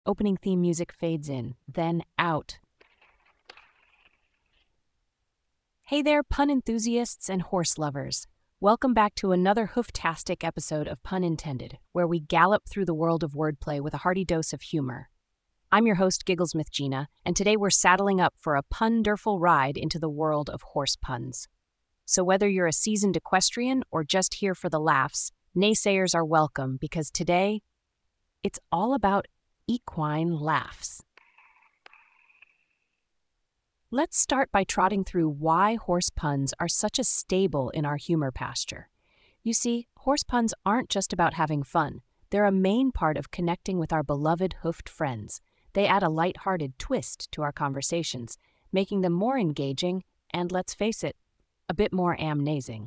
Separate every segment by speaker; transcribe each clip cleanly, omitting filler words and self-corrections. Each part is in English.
Speaker 1: Opening theme music fades in, then out. Hey there, pun enthusiasts and horse lovers. Welcome back to another hooftastic episode of Pun Intended, where we gallop through the world of wordplay with a hearty dose of humor. I'm your host, Gigglesmith Gina, and today we're saddling up for a pun-derful ride into the world of horse puns. So whether you're a seasoned equestrian or just here for the laughs, naysayers are welcome because today, it's all about equine laughs. Let's start by trotting through why horse puns are such a staple in our humor pasture. You see, horse puns aren't just about having fun. They're a main part of connecting with our beloved hoofed friends. They add a light-hearted twist to our conversations, making them more engaging and, let's face it, a bit more amazing.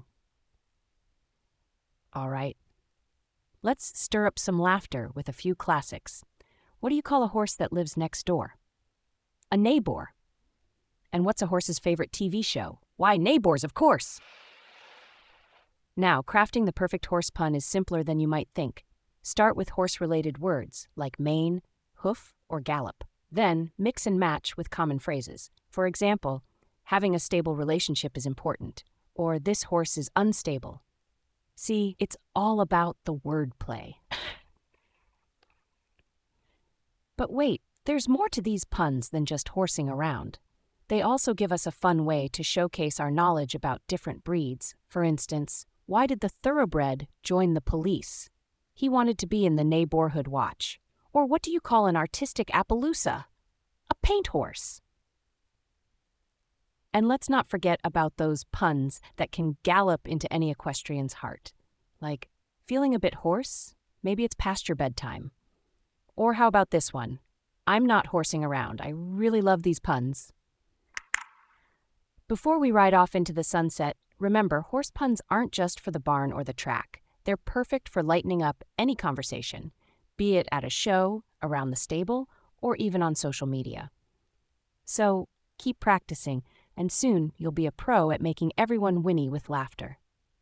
Speaker 1: All right, let's stir up some laughter with a few classics. What do you call a horse that lives next door? A neighbor. And what's a horse's favorite TV show? Why, neighbors, of course! Now, crafting the perfect horse pun is simpler than you might think. Start with horse-related words, like mane, hoof, or gallop. Then, mix and match with common phrases. For example, having a stable relationship is important, or this horse is unstable. See, it's all about the wordplay. But wait, there's more to these puns than just horsing around. They also give us a fun way to showcase our knowledge about different breeds. For instance, why did the thoroughbred join the police? He wanted to be in the neighborhood watch. Or what do you call an artistic Appaloosa? A paint horse. And let's not forget about those puns that can gallop into any equestrian's heart. Like, feeling a bit hoarse? Maybe it's past your bedtime. Or how about this one? I'm not horsing around. I really love these puns. Before we ride off into the sunset, remember, horse puns aren't just for the barn or the track. They're perfect for lightening up any conversation, be it at a show, around the stable, or even on social media. So, keep practicing, and soon you'll be a pro at making everyone whinny with laughter.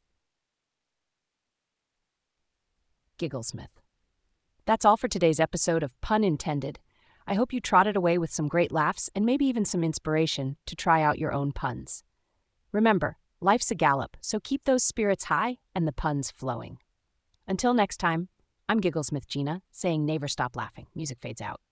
Speaker 1: Gigglesmith. That's all for today's episode of Pun Intended. I hope you trotted away with some great laughs and maybe even some inspiration to try out your own puns. Remember, life's a gallop, so keep those spirits high and the puns flowing. Until next time, I'm Gigglesmith Gina, saying never stop laughing. Music fades out.